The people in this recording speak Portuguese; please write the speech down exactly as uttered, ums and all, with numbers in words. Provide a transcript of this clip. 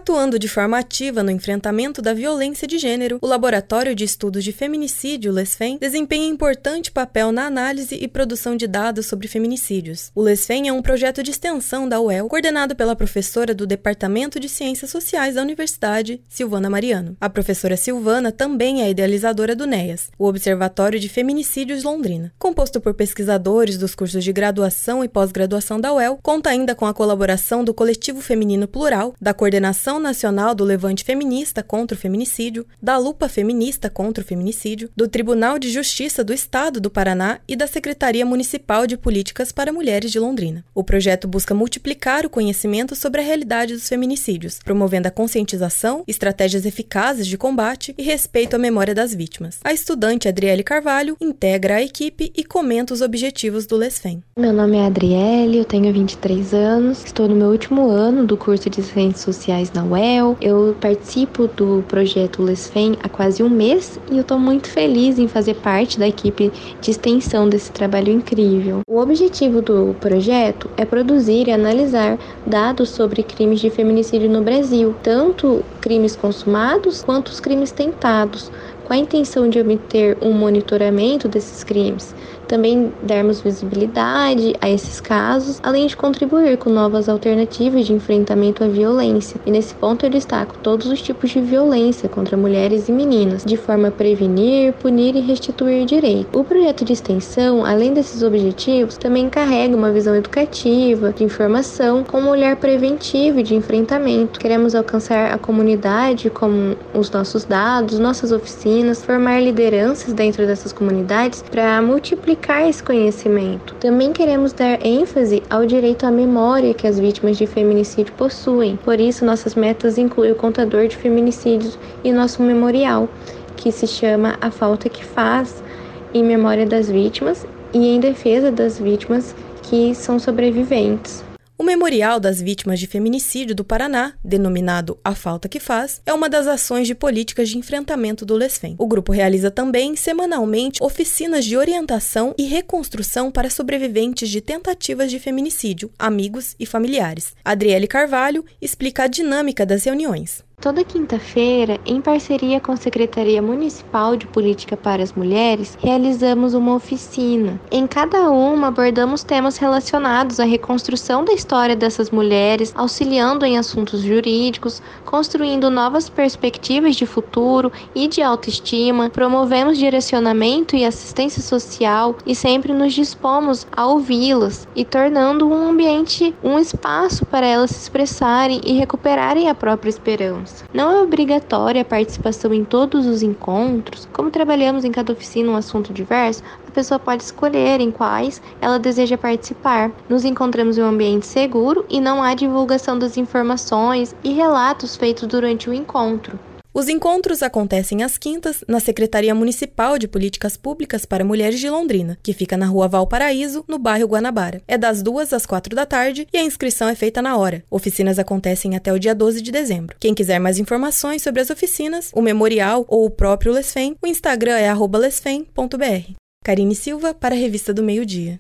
Atuando de forma ativa no enfrentamento da violência de gênero, o Laboratório de Estudos de Feminicídio, LESFEM, desempenha importante papel na análise e produção de dados sobre feminicídios. O LESFEM é um projeto de extensão da U E L, coordenado pela professora do Departamento de Ciências Sociais da Universidade, Silvana Mariano. A professora Silvana também é idealizadora do NEAS, o Observatório de Feminicídios Londrina. Composto por pesquisadores dos cursos de graduação e pós-graduação da U E L, conta ainda com a colaboração do Coletivo Feminino Plural, da Coordenação Nacional do Levante Feminista contra o Feminicídio, da Lupa Feminista contra o Feminicídio, do Tribunal de Justiça do Estado do Paraná e da Secretaria Municipal de Políticas para Mulheres de Londrina. O projeto busca multiplicar o conhecimento sobre a realidade dos feminicídios, promovendo a conscientização, estratégias eficazes de combate e respeito à memória das vítimas. A estudante Adriele Carvalho integra a equipe e comenta os objetivos do LESFEM. Meu nome é Adriele, eu tenho vinte e três anos, estou no meu último ano do curso de Ciências Sociais na U E L. Eu participo do projeto LESFEM há quase um mês e eu estou muito feliz em fazer parte da equipe de extensão desse trabalho incrível. O objetivo do projeto é produzir e analisar dados sobre crimes de feminicídio no Brasil, tanto crimes consumados quanto os crimes tentados, com a intenção de obter um monitoramento desses crimes, também darmos visibilidade a esses casos, além de contribuir com novas alternativas de enfrentamento à violência. E nesse ponto eu destaco todos os tipos de violência contra mulheres e meninas, de forma a prevenir, punir e restituir direito. O projeto de extensão, além desses objetivos, também carrega uma visão educativa, de informação, com um olhar preventivo e de enfrentamento. Queremos alcançar a comunidade com os nossos dados, nossas oficinas, formar lideranças dentro dessas comunidades para multiplicar esse conhecimento. Também queremos dar ênfase ao direito à memória que as vítimas de feminicídio possuem. Por isso, nossas metas incluem o contador de feminicídios e nosso memorial, que se chama A Falta que Faz, em memória das vítimas e em defesa das vítimas que são sobreviventes. O Memorial das Vítimas de Feminicídio do Paraná, denominado A Falta que Faz, é uma das ações de políticas de enfrentamento do LESFEM. O grupo realiza também, semanalmente, oficinas de orientação e reconstrução para sobreviventes de tentativas de feminicídio, amigos e familiares. Adriele Carvalho explica a dinâmica das reuniões. Toda quinta-feira, em parceria com a Secretaria Municipal de Política para as Mulheres, realizamos uma oficina. Em cada uma, abordamos temas relacionados à reconstrução da história dessas mulheres, auxiliando em assuntos jurídicos, construindo novas perspectivas de futuro e de autoestima, promovemos direcionamento e assistência social e sempre nos dispomos a ouvi-las e tornando um ambiente, um espaço para elas se expressarem e recuperarem a própria esperança. Não é obrigatória a participação em todos os encontros. Como trabalhamos em cada oficina um assunto diverso, a pessoa pode escolher em quais ela deseja participar. Nos encontramos em um ambiente seguro e não há divulgação das informações e relatos feitos durante o encontro. Os encontros acontecem às quintas na Secretaria Municipal de Políticas Públicas para Mulheres de Londrina, que fica na Rua Valparaíso, no bairro Guanabara. É das duas às quatro da tarde e a inscrição é feita na hora. Oficinas acontecem até o dia doze de dezembro. Quem quiser mais informações sobre as oficinas, o memorial ou o próprio LESFEM, o Instagram é arroba lesfem ponto br. Karine Silva para a Revista do Meio Dia.